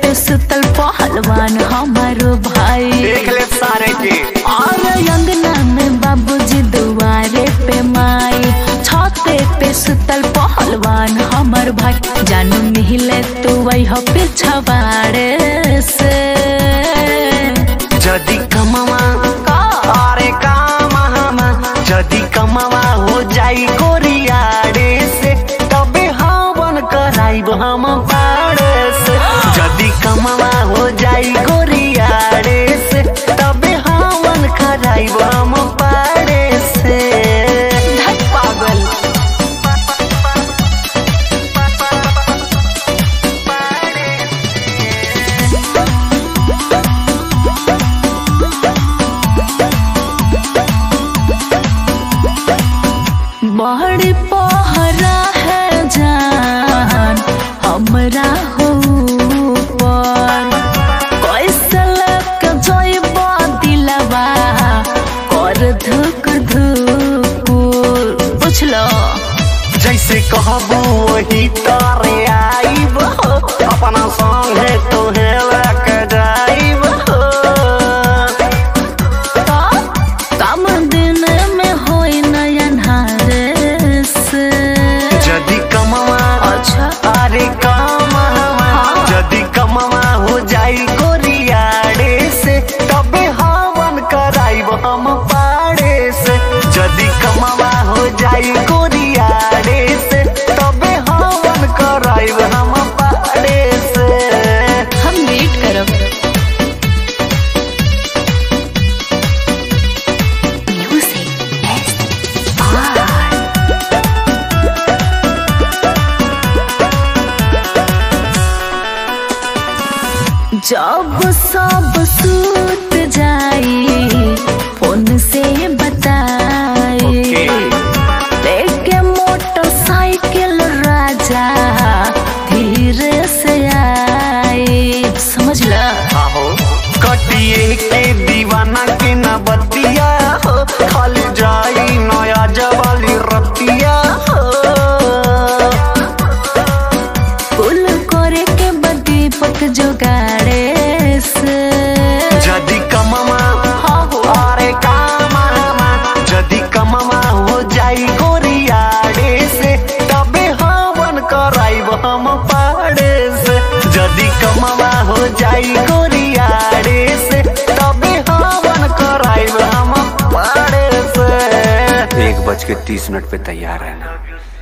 पे सुतल पहलवान हमारो भाई देख ले सारे के। और अंगना में बाबूजी दुआरे पे माई छाते पे सुतल पहलवान हमार भाई जानू मिले तू वही पिछवाड़े से जदी कमावा अरे कामा जदी कमावा हो जाई कोरियाड़े से तबे हवन कराइब हम पाड़े से। जदी कमावा हो जाई कोरियाड़े से तबे हवन कराइब हम पाड़े से। धत पागल बड़ी पहरा है जान हमरा हो पर कैसे लग जइब दिलवा कर धुक धुक पूछलो जैसे कहबो वही तारे आइब अपना संगे तोहे लेके जाइब। काम दिन में होई नयनहारे से जदी कमावा अच्छा अरे कामा जदी कमावा हो जाई कोरियाड़े से तबे हवन कराइब हम पाड़े से। जदी कमावा हो जाई कोरियाड़े से तबे हवन कराइब हम पाड़े से। हम वेट करब। जब सब सूत जाई फोन से बताए लेके मोटरसाइकिल राजा धीरे से आए समझ ल आहो कटिए के दीवाना के न बतिया हो खाली जाई नया जवाली रतिया हो। कुल करे के बदी पक जोगाड़े से जदी कमावा अरे कामा जदी कमावा हो जाई कोरियाड़े से तबे हवन कराइब हम पाड़े से। जदी कमावा हो जाई कोरियाड़े से तबे हवन कराइब हम पाड़े से। 1:30 पे तैयार रहना।